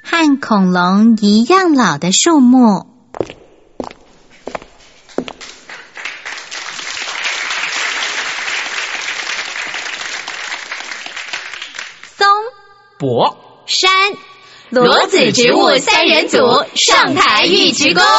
和恐龙一样老的树木。松、 柏、 山，裸子植物三人组上台尉鞠躬。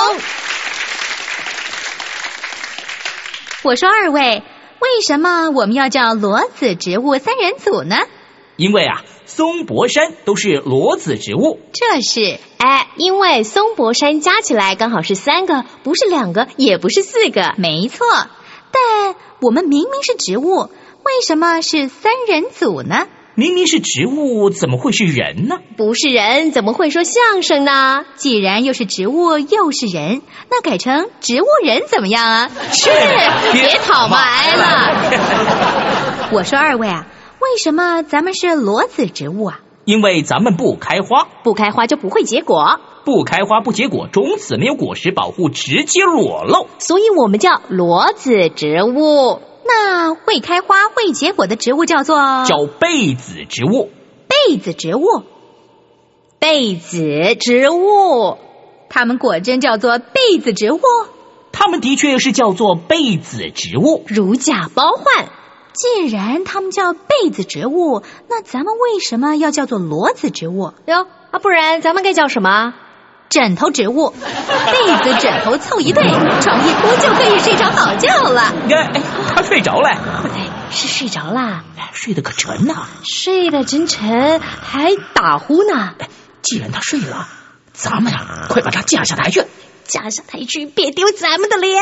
我说二位，为什么我们要叫裸子植物三人组呢？ 因为松、柏、山都是裸子植物。 这是因为松、柏、山加起来刚好是3个，不是2个，也不是4个。 没错，但我们明明是植物，为什么是三人组呢？ 明明是植物，怎么会是人呢？ 不是人，怎么会说相声呢？ 既然又是植物又是人，那改成植物人怎么样啊？ 是，别讨骂挨了。 我说二位为什么咱们是裸子植物啊？ 因为咱们不开花， 不开花就不会结果， 不开花不结果，种子没有果实保护，直接裸露， 所以我们叫裸子植物。 那会开花会结果的植物叫被子植物。 被子植物， 被子植物， 它们果真叫做被子植物？ 它们的确是叫做被子植物， 如假包换。 既然它们叫被子植物，那咱们为什么要叫做裸子植物？ 哟，不然咱们该叫什么？ 枕头植物，被子枕头凑一对，床一铺就可以睡着好觉了。 他睡着了。 是睡着啦？ 睡得可沉呐， 睡得真沉，还打呼呢。 既然他睡了，咱们快把他架下台去。 架下台去，别丢咱们的脸。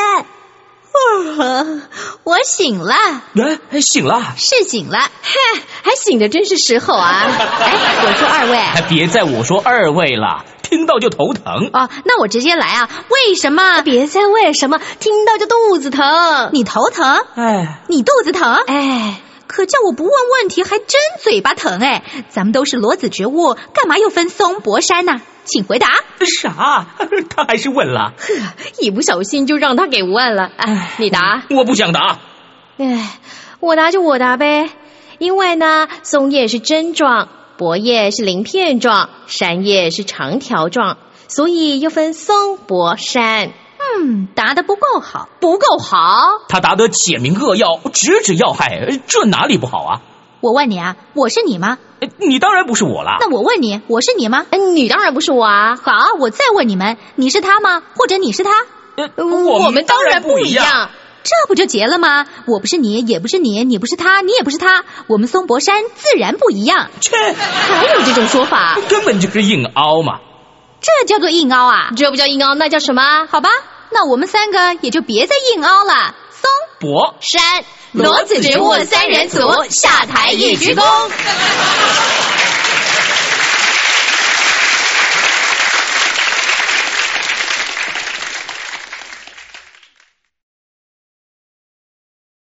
我醒了。 醒了？ 是醒了。 还醒得真是时候啊。 我说二位， 别再我说二位了，听到就头疼。 那我直接来为什么？ 别再为什么，听到就肚子疼。 你头疼？你肚子疼？可叫我不问问题，还真嘴巴疼。咱们都是裸子植物，干嘛又分松、柏、山呢？请回答。 啥？他还是问了。 一不小心就让他给问了。你答。 我不想答。 我答就我答呗。因为呢，松叶是针状，柏叶是鳞片状，山叶是长条状，所以又分松、柏、山。 答得不够好。 不够好？ 他答得简明扼要，直指要害，这哪里不好啊？ 我问你我是你吗？ 你当然不是我啦。 那我问你，我是你吗？ 你当然不是我啊。 好，我再问你们，你是他吗？或者你是他？ 我们当然不一样。 这不就结了吗？我不是你，也不是你，你不是他，你也不是他，我们松柏山自然不一样。 还有这种说法？ 根本就是硬凹嘛。 这叫做硬凹啊？ 这不叫硬凹，那叫什么？ 好吧，那我们3个也就别再硬凹了。松、 柏、 山，裸子植物三人组下台尉鞠躬。